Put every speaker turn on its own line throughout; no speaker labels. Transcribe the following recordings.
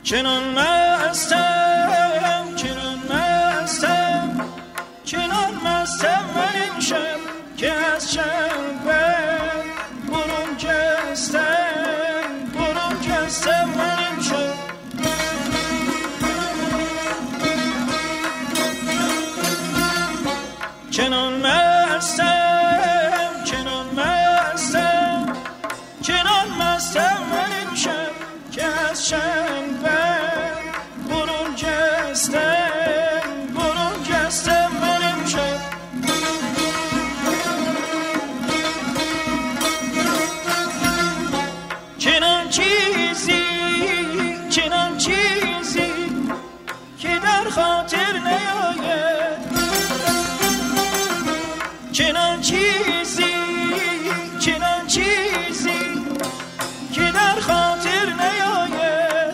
چنان مستم چنان مستم من این شب که از شنبه برون جستم من این شب. چنان مستم چنان مستم من این شب که از شنبه برون جستم من این شب. چنان چیزی که در خاطر نیاید، چنان چیزی که در خاطر نیاید.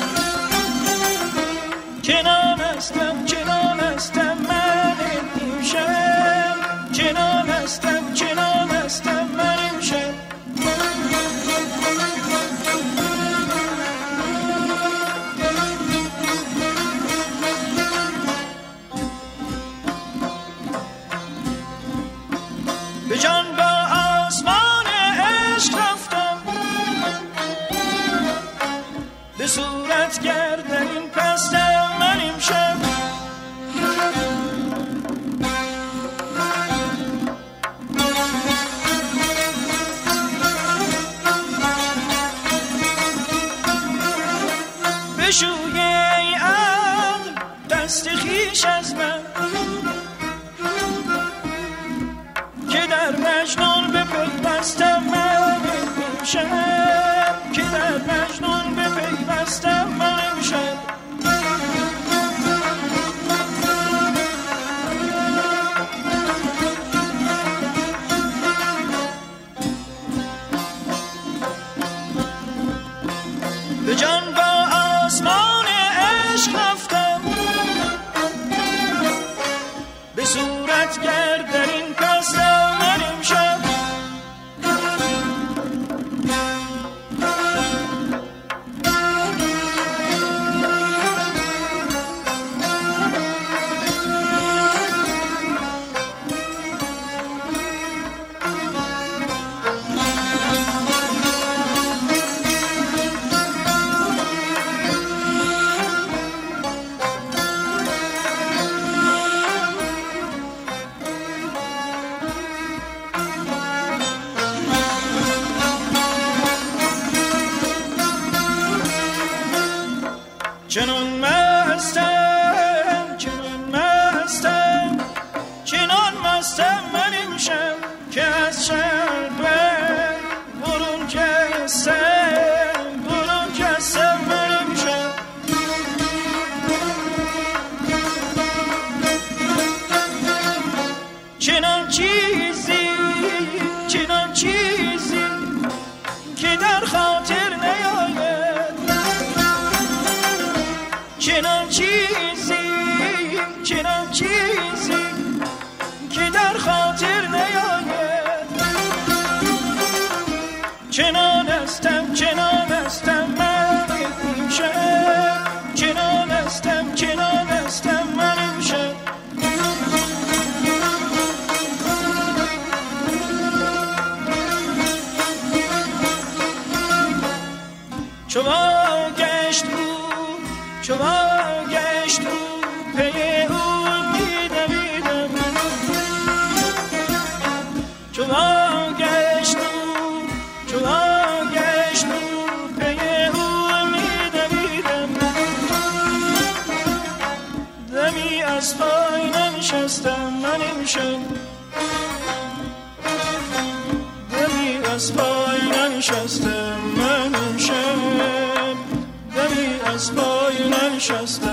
چنان هستم من امشب، چنان هستم من امشب. به جان با آسمان عشق رفتم، به صورت گردن این پستم من امشب. بشوی ای عقل دست خویش از من، که در مجنون بپیوستم من امشب، که در مجنون بپیوستم من امشب. به جان با آسمان عشق رفتم، به صورت گردن این پستم من امشب. چنان مستم من امشب که از شنبه برون جستم من امشب. چنان چیزی که در خاطر نیاید، چنان چیزی که در خاطر نیاید. چنان هستم من امشب، چنان هستم من امشب. چو گشت او پی او میدویدم، چو گشت او پی او میدویدم. دمی از پای ننشستم من امشب، دمی از پای ننشستم من امشب، دمی از پای ننشستم.